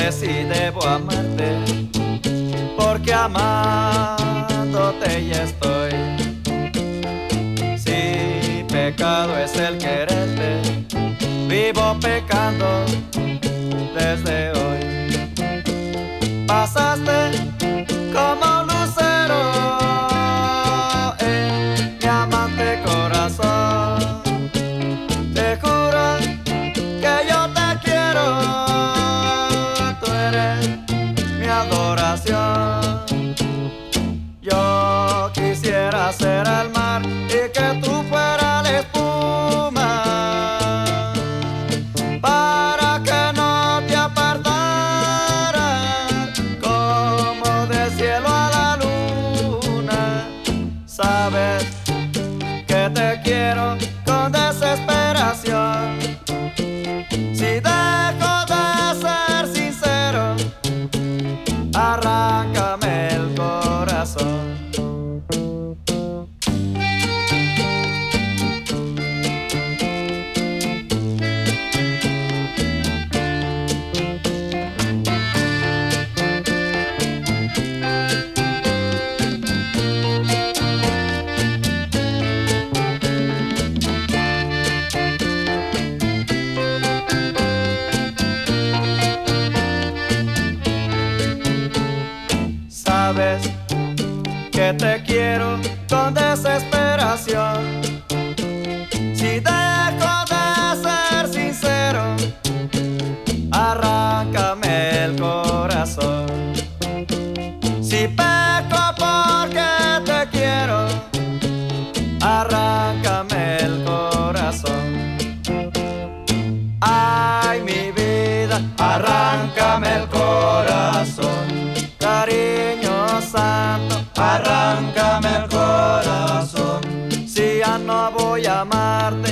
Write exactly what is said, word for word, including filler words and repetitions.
sé si debo amarte, porque amándote ya estoy. Si pecado es el quererte, vivo pecando desde hoy. Pasaste como un lucero en mi amante corazón. Te juro que yo te quiero, tú eres mi adoración. Yo quisiera ser el mar y que tú fueras la espuma, para que no te apartaras como del cielo a la luna. Sabes que te quiero con desesperación. Si dejo de ser sincero, arráncame el corazón. Sabes que te quiero con desesperación. Si dejo de ser sincero, arráncame el corazón. Si peco porque te quiero, arráncame el corazón. Ay, mi vida, arráncame el corazón. Cariño santo, arráncame el corazón. Si ya no voy a amarte,